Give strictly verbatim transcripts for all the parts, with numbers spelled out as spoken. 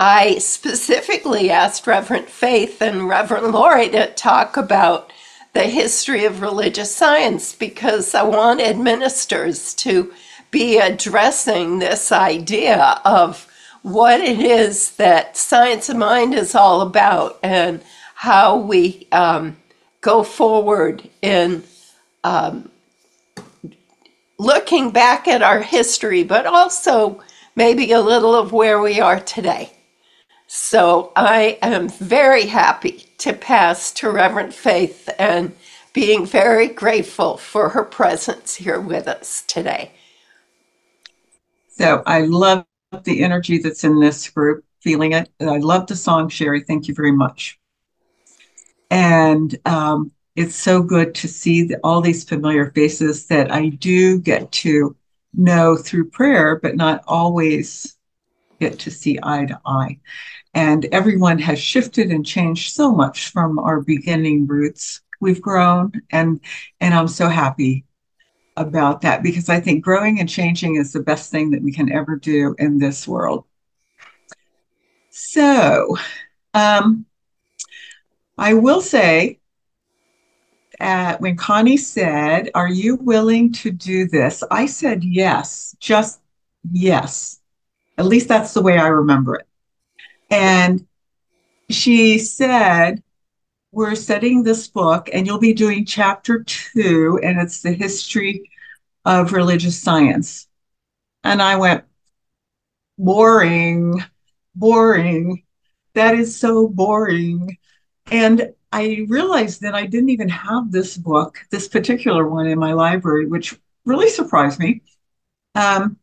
I specifically asked Reverend Faith and Reverend Lori to talk about the history of religious science because I wanted ministers to be addressing this idea of what it is that Science of Mind is all about and how we um, go forward in looking back at our history, but also maybe a little of where we are today. So I am very happy to pass to Reverend Faith and being very grateful for her presence here with us today. So I love the energy that's in this group, feeling it. And I love the song, Sherry. Thank you very much. And um, it's so good to see the, all these familiar faces that I do get to know through prayer, but not always get to see eye to eye. And everyone has shifted and changed so much from our beginning roots. We've grown, and and I'm so happy about that because I think growing and changing is the best thing that we can ever do in this world. So, um, I will say, uh, when Connie said, "Are you willing to do this?" I said yes, just yes. At least that's the way I remember it. And she said, "We're studying this book, and you'll be doing chapter two, and it's the history of religious science." And I went, boring, boring. That is so boring. And I realized that I didn't even have this book, this particular one in my library, which really surprised me. Um,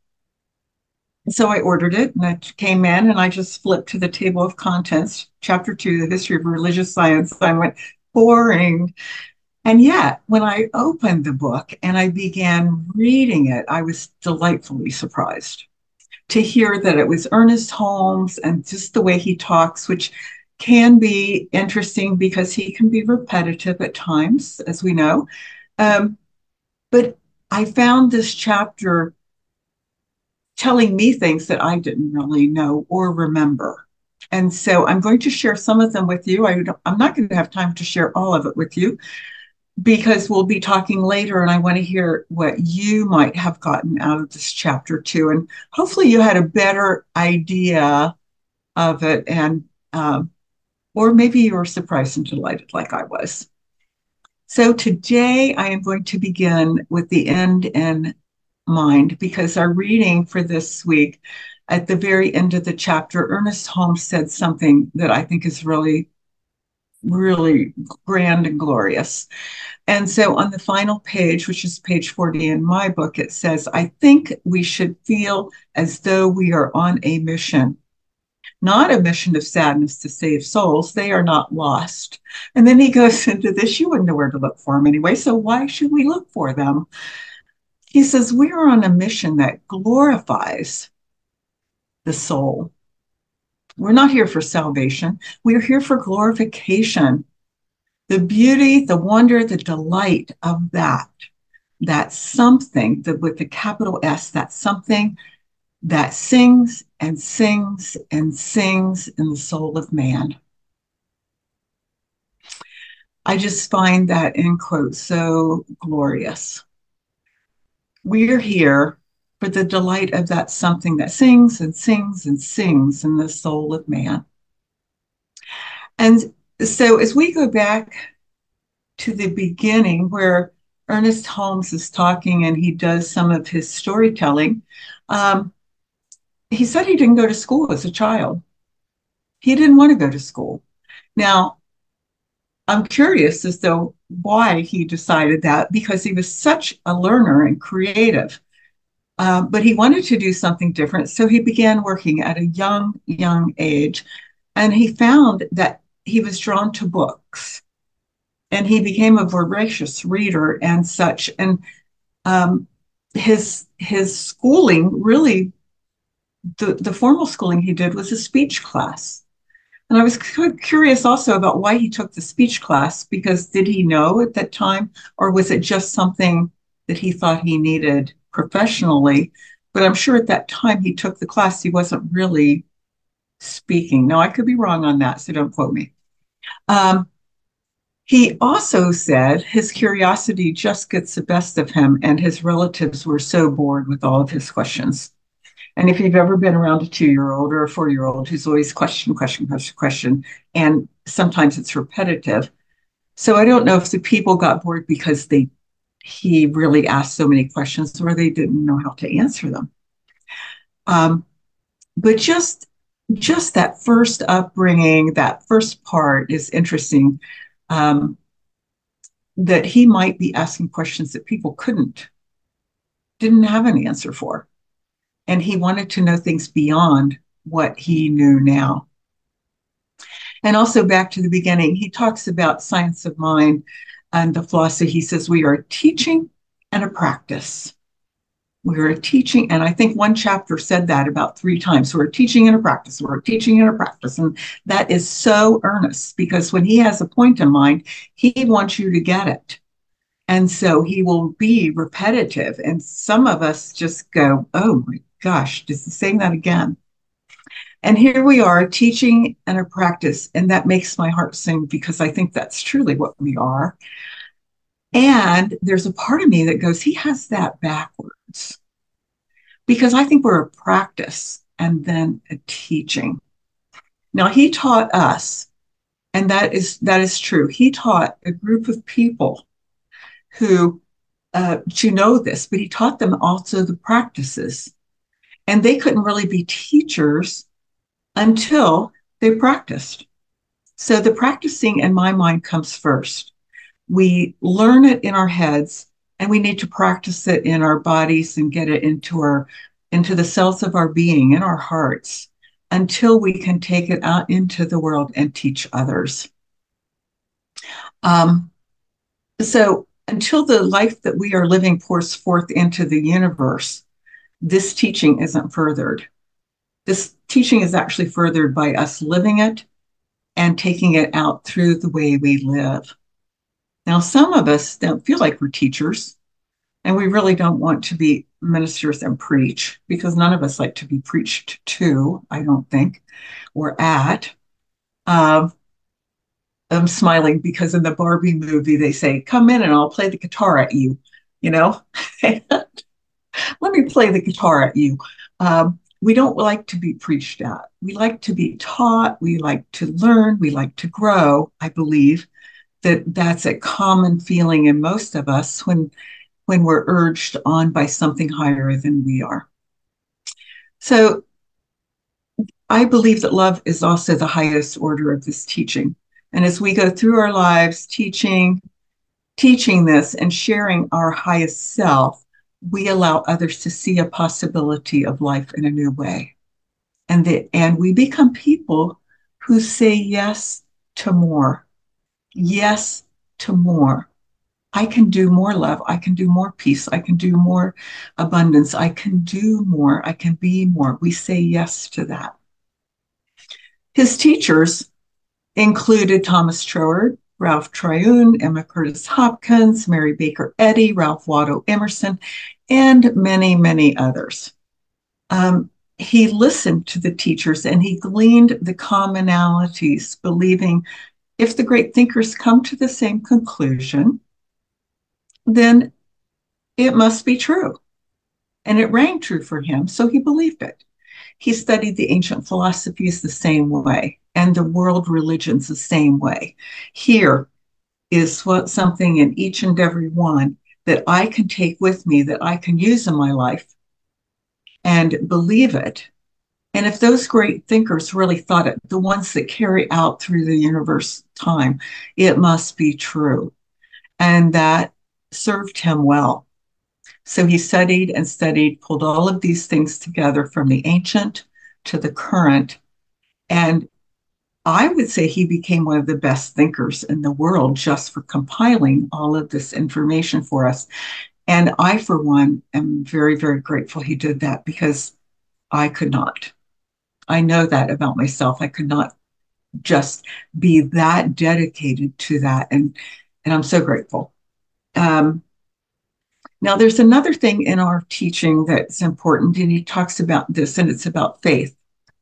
so I ordered it and it came in and I just flipped to the table of contents, chapter two, the history of religious science. I went, boring. And yet, when I opened the book and I began reading it, I was delightfully surprised to hear that it was Ernest Holmes and just the way he talks, which can be interesting because he can be repetitive at times, as we know. Um, but I found this chapter telling me things that I didn't really know or remember. And so I'm going to share some of them with you. I am not going to have time to share all of it with you because we'll be talking later and I want to hear what you might have gotten out of this chapter too. And hopefully you had a better idea of it and um, or maybe you were surprised and delighted like I was. So today I am going to begin with the end in mind because our reading for this week, at the very end of the chapter, Ernest Holmes said something that I think is really, really grand and glorious. And so on the final page, which is page forty in my book, it says, "I think we should feel as though we are on a mission, not a mission of sadness to save souls. They are not lost." And then he goes into this, you wouldn't know where to look for them anyway, so why should we look for them? He says, "We are on a mission that glorifies the soul. We're not here for salvation. We're here for glorification. The beauty, the wonder, the delight of that, that something that with the capital S, that something that sings and sings and sings in the soul of man." I just find that end quote so glorious. We're here for the delight of that something that sings and sings and sings in the soul of man. And so as we go back to the beginning where Ernest Holmes is talking and he does some of his storytelling, um, he said he didn't go to school as a child. He didn't want to go to school. Now, I'm curious as to why he decided that because he was such a learner and creative. Uh, but he wanted to do something different. So he began working at a young, young age. And he found that he was drawn to books and he became a voracious reader and such. And um, his his schooling really, the, the formal schooling he did was a speech class. And I was curious also about why he took the speech class, because did he know at that time, or was it just something that he thought he needed professionally? But I'm sure at that time he took the class, he wasn't really speaking. Now, I could be wrong on that, so don't quote me. Um, he also said his curiosity just gets the best of him, and his relatives were so bored with all of his questions. And if you've ever been around a two year old or a four year old who's always question, question, question, question, and sometimes it's repetitive. So I don't know if the people got bored because they he really asked so many questions or they didn't know how to answer them. Um, but just just that first upbringing, that first part is interesting. Um, that he might be asking questions that people couldn't, didn't have an answer for. And he wanted to know things beyond what he knew now. And also back to the beginning, he talks about science of mind and the philosophy. He says we are a teaching and a practice. We're a teaching, and I think one chapter said that about three times. We're a teaching and a practice. We're a teaching and a practice. And that is so earnest because when he has a point in mind, he wants you to get it. And so he will be repetitive. And some of us just go, oh my gosh, just saying that again. And here we are teaching and a practice. And that makes my heart sing because I think that's truly what we are. And there's a part of me that goes, he has that backwards because I think we're a practice and then a teaching. Now he taught us, and that is that is true. He taught a group of people who uh, to know this, but he taught them also the practices. And they couldn't really be teachers until they practiced. So the practicing in my mind comes first. We learn it in our heads and we need to practice it in our bodies and get it into our into the cells of our being, in our hearts, until we can take it out into the world and teach others. Um, so until the life that we are living pours forth into the universe, this teaching isn't furthered. This teaching is actually furthered by us living it and taking it out through the way we live. Now, some of us don't feel like we're teachers, and we really don't want to be ministers and preach because none of us like to be preached to, I don't think, or at. Um, I'm smiling because in the Barbie movie, they say, come in and I'll play the guitar at you, you know? Let me play the guitar at you. Um, we don't like to be preached at. We like to be taught. We like to learn. We like to grow. I believe that that's a common feeling in most of us when when we're urged on by something higher than we are. So I believe that love is also the highest order of this teaching. And as we go through our lives teaching, teaching this and sharing our highest self, we allow others to see a possibility of life in a new way. And, the, and we become people who say yes to more, yes to more. I can do more love. I can do more peace. I can do more abundance. I can do more. I can be more. We say yes to that. His teachers included Thomas Troward, Ralph Trioun, Emma Curtis Hopkins, Mary Baker Eddy, Ralph Waldo Emerson, and many, many others. Um, he listened to the teachers and he gleaned the commonalities, believing if the great thinkers come to the same conclusion, then it must be true. And it rang true for him, so he believed it. He studied the ancient philosophies the same way and the world religions the same way. Here is what something in each and every one that I can take with me, that I can use in my life and believe it. And if those great thinkers really thought it, the ones that carry out through the universe time, it must be true. And that served him well. So he studied and studied, pulled all of these things together from the ancient to the current. And I would say he became one of the best thinkers in the world just for compiling all of this information for us. And I, for one, am very, very grateful he did that because I could not. I know that about myself. I could not just be that dedicated to that. And, and I'm so grateful. Um, now, there's another thing in our teaching that's important, and he talks about this, and it's about faith.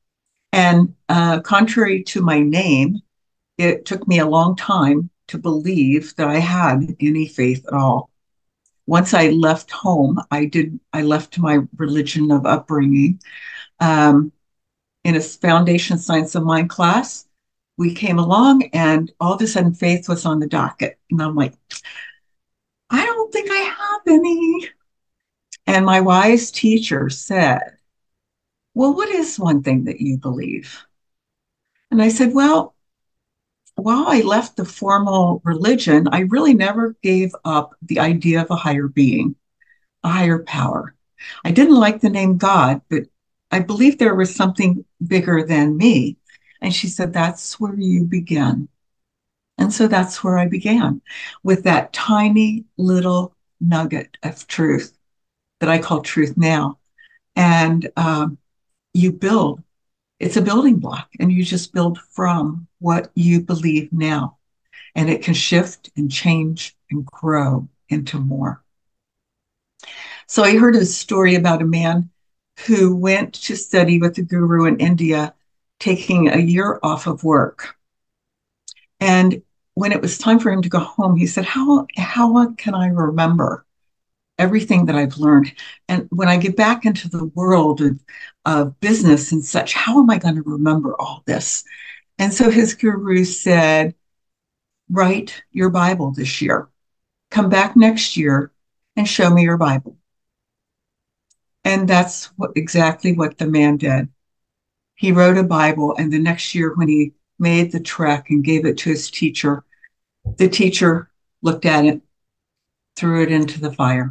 And uh, contrary to my name, it took me a long time to believe that I had any faith at all. Once I left home, I did. I left my religion of upbringing. Um, in a foundation science of mind class, we came along, and all of a sudden, faith was on the docket, and I'm like, I don't think I have any. And my wise teacher said, well, what is one thing that you believe? And I said, well, while I left the formal religion, I really never gave up the idea of a higher being, a higher power. I didn't like the name God, but I believed there was something bigger than me. And she said, that's where you begin. And so that's where I began with that tiny little nugget of truth that I call truth now. And um, you build, it's a building block, and you just build from what you believe now. And it can shift and change and grow into more. So I heard a story about a man who went to study with the guru in India, taking a year off of work. And when it was time for him to go home, he said, How, how can I remember everything that I've learned? And when I get back into the world of, of business and such, how am I going to remember all this? And so his guru said, write your Bible this year. Come back next year and show me your Bible. And that's what, exactly what the man did. He wrote a Bible, and the next year when he made the trek and gave it to his teacher, the teacher looked at it, threw it into the fire.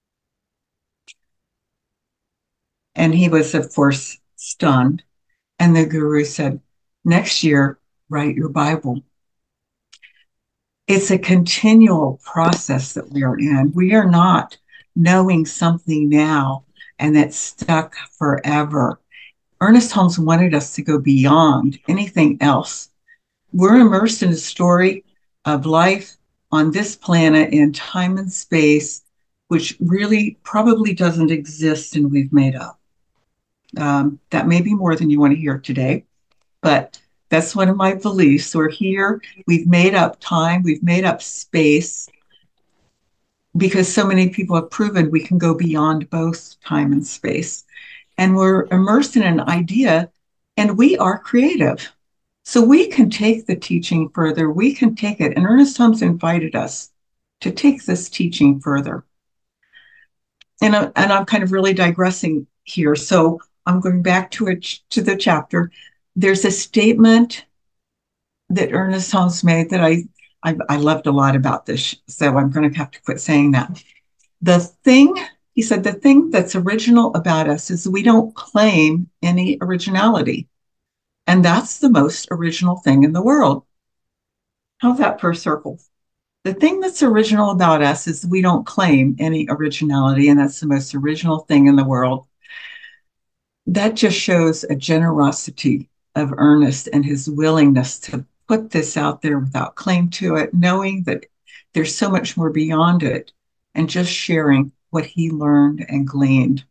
And he was, of course, stunned. And the guru said, next year, write your Bible. It's a continual process that we are in. We are not knowing something now and that's stuck forever. Ernest Holmes wanted us to go beyond anything else. We're immersed in a story of life on this planet in time and space, which really probably doesn't exist and we've made up. Um, that may be more than you want to hear today, but that's one of my beliefs. We're here, we've made up time, we've made up space, because so many people have proven we can go beyond both time and space. And we're immersed in an idea, and we are creative. So we can take the teaching further, we can take it. And Ernest Holmes invited us to take this teaching further. And, I, and I'm kind of really digressing here. So I'm going back to it, to the chapter. There's a statement that Ernest Holmes made that I, I, I loved a lot about this. So I'm going to have to quit saying that. The thing, he said, the thing that's original about us is we don't claim any originality. And that's the most original thing in the world. How's that per circle? The thing that's original about us is we don't claim any originality, and that's the most original thing in the world. That just shows a generosity of Ernest and his willingness to put this out there without claim to it, knowing that there's so much more beyond it, and just sharing what he learned and gleaned.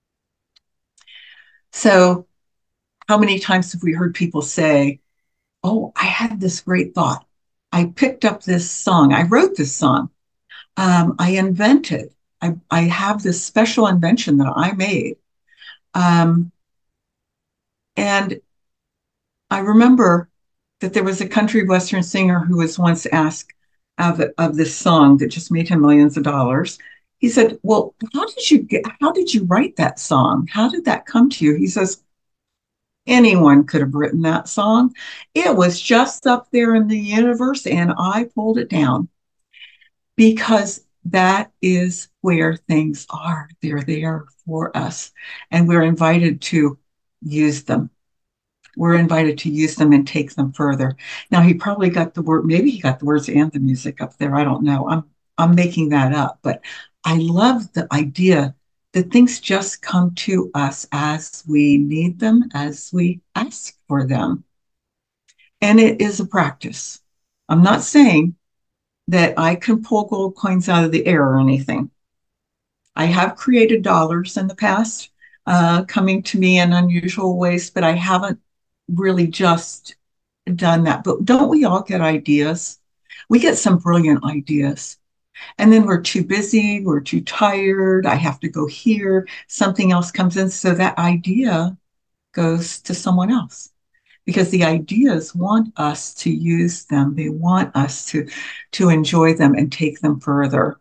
So, how many times have we heard people say, oh, I had this great thought. I picked up this song. I wrote this song. Um, I invented. I, I have this special invention that I made. Um, and I remember that there was a country western singer who was once asked of, of this song that just made him millions of dollars. He said, well, how did you get, how did you write that song? How did that come to you? He says, anyone could have written that song. It was just up there in the universe, and I pulled it down, because that is where things are. They're there for us, and we're invited to use them. We're invited to use them and take them further. Now, he probably got the word, maybe he got the words and the music up there. I don't know. I'm I'm making that up, but I love the idea that things just come to us as we need them, as we ask for them. And it is a practice. I'm not saying that I can pull gold coins out of the air or anything. I have created dollars in the past, uh, coming to me in unusual ways, but I haven't really just done that. But don't we all get ideas? We get some brilliant ideas. And then we're too busy, we're too tired, I have to go here, something else comes in. So that idea goes to someone else because the ideas want us to use them. They want us to, to enjoy them and take them further.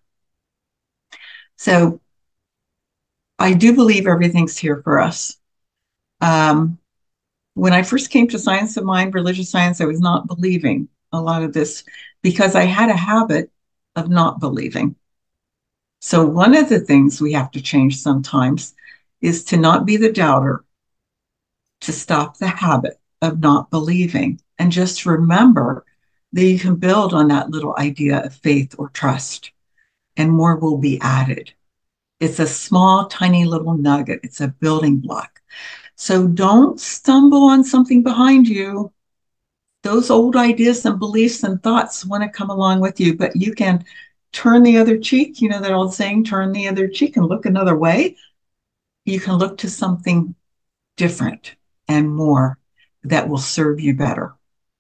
So I do believe everything's here for us. Um, when I first came to Science of Mind, religious science, I was not believing a lot of this because I had a habit of not believing. So, one of the things we have to change sometimes is to not be the doubter, to stop the habit of not believing, and just remember that you can build on that little idea of faith or trust, and more will be added. It's a small, tiny little nugget, it's a building block. So, don't stumble on something behind you. Those old ideas and beliefs and thoughts want to come along with you, but you can turn the other cheek. You know that old saying, turn the other cheek and look another way. You can look to something different and more that will serve you better.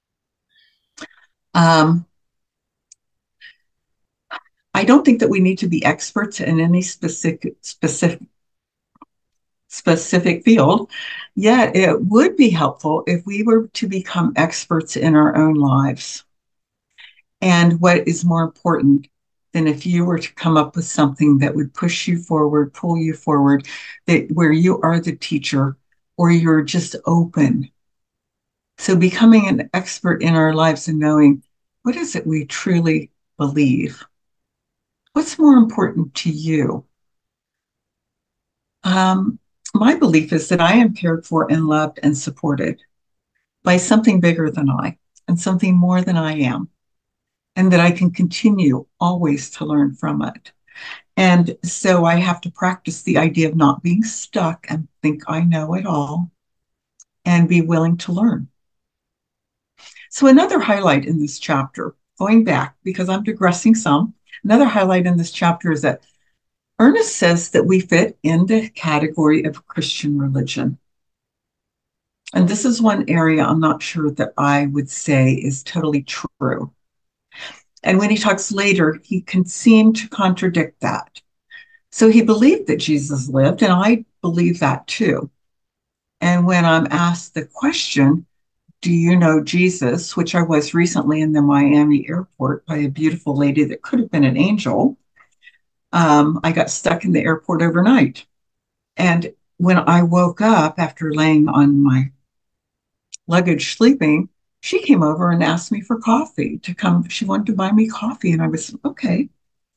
Um, I don't think that we need to be experts in any specific specific specific field, yet it would be helpful if we were to become experts in our own lives. And what is more important than if you were to come up with something that would push you forward, pull you forward, that where you are the teacher or you're just open. So becoming an expert in our lives and knowing what is it we truly believe? What's more important to you? Um, my belief is that I am cared for and loved and supported by something bigger than I and something more than I am, and that I can continue always to learn from it. And so I have to practice the idea of not being stuck and think I know it all and be willing to learn. So, another highlight in this chapter, going back because I'm digressing some, another highlight in this chapter is that Ernest says that we fit in the category of Christian religion. And this is one area I'm not sure that I would say is totally true. And when he talks later, he can seem to contradict that. So he believed that Jesus lived, and I believe that too. And when I'm asked the question, do you know Jesus, which I was recently in the Miami airport by a beautiful lady that could have been an angel, um, I got stuck in the airport overnight. And when I woke up after laying on my luggage sleeping, she came over and asked me for coffee to come. She wanted to buy me coffee. And I was, okay.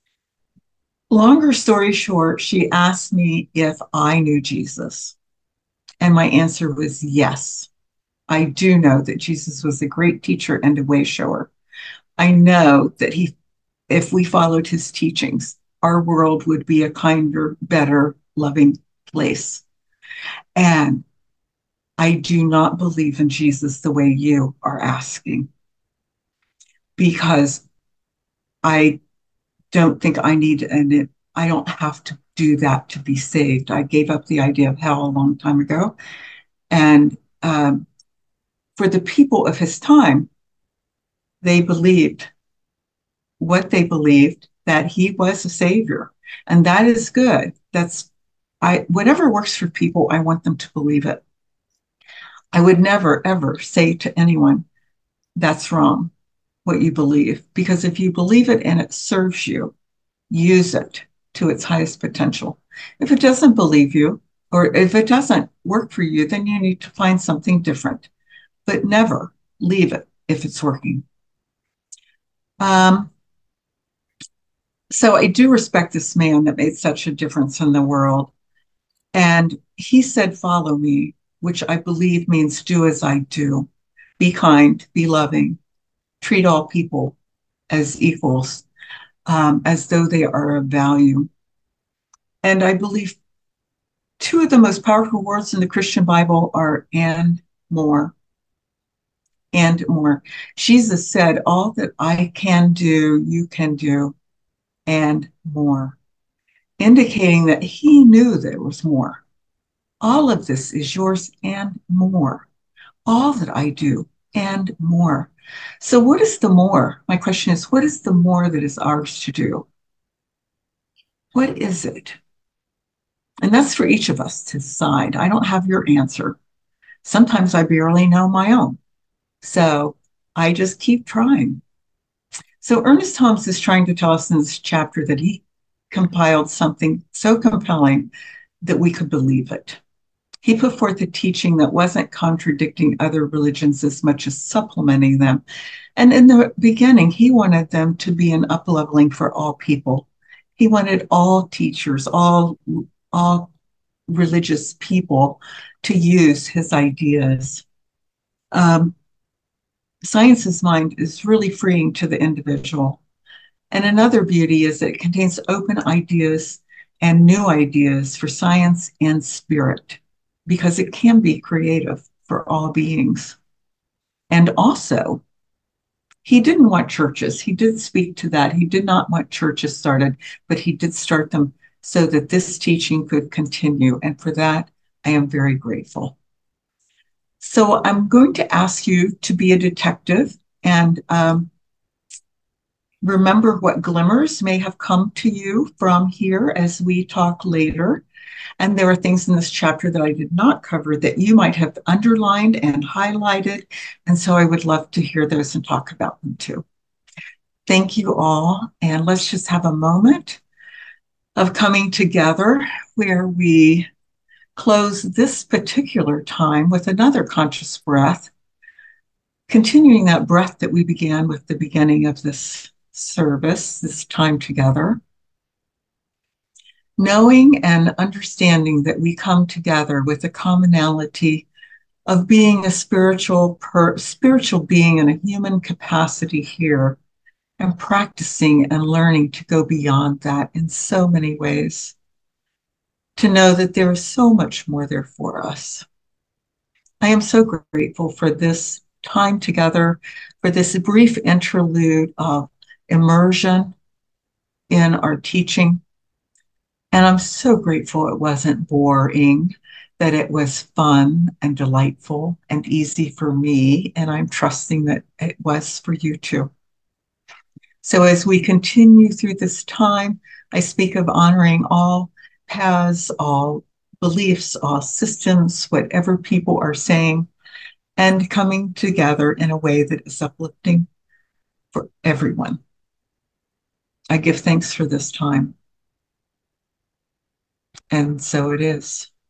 Longer story short, she asked me if I knew Jesus. And my answer was yes. I do know that Jesus was a great teacher and a way shower. I know that he, if we followed his teachings, our world would be a kinder, better, loving place. And I do not believe in Jesus the way you are asking, because I don't think I need, and I don't have to do that to be saved. I gave up the idea of hell a long time ago. And um, for the people of his time, they believed what they believed, that he was a savior. And that is good. That's I whatever works for people, I want them to believe it. I would never, ever say to anyone, that's wrong, what you believe. Because if you believe it and it serves you, use it to its highest potential. If it doesn't believe you, or if it doesn't work for you, then you need to find something different. But never leave it if it's working. Um, so I do respect this man that made such a difference in the world. And he said, follow me, which I believe means do as I do. Be kind, be loving, treat all people as equals, um, as though they are of value. And I believe two of the most powerful words in the Christian Bible are and more. And more. Jesus said, all that I can do, you can do, and more, indicating that he knew there was more. All of this is yours and more. all that I do and more. So, what is the more? My question is, what is the more that is ours to do? What is it? And that's for each of us to decide. I don't have your answer. Sometimes I barely know my own. So, I just keep trying. So, Ernest Holmes is trying to tell us in this chapter that he compiled something so compelling that we could believe it. He put forth a teaching that wasn't contradicting other religions as much as supplementing them. And in the beginning, he wanted them to be an upleveling for all people. He wanted all teachers, all, all religious people to use his ideas. Um, Science's mind is really freeing to the individual. And another beauty is that it contains open ideas and new ideas for science and spirit, because it can be creative for all beings. And also, he didn't want churches. He did speak to that. He did not want churches started, but he did start them so that this teaching could continue. And for that, I am very grateful. So I'm going to ask you to be a detective and um, remember what glimmers may have come to you from here as we talk later. And there are things in this chapter that I did not cover that you might have underlined and highlighted. And so I would love to hear those and talk about them too. Thank you all. And let's just have a moment of coming together where we close this particular time with another conscious breath, continuing that breath that we began with the beginning of this service, this time together. Knowing and understanding that we come together with a commonality of being a spiritual per, spiritual being in a human capacity here, and practicing and learning to go beyond that in so many ways, to know that there is so much more there for us. I am so grateful for this time together, for this brief interlude of immersion in our teaching. And I'm so grateful it wasn't boring, that it was fun and delightful and easy for me. And I'm trusting that it was for you too. So as we continue through this time, I speak of honoring all paths, all beliefs, all systems, whatever people are saying, and coming together in a way that is uplifting for everyone. I give thanks for this time. And so it is.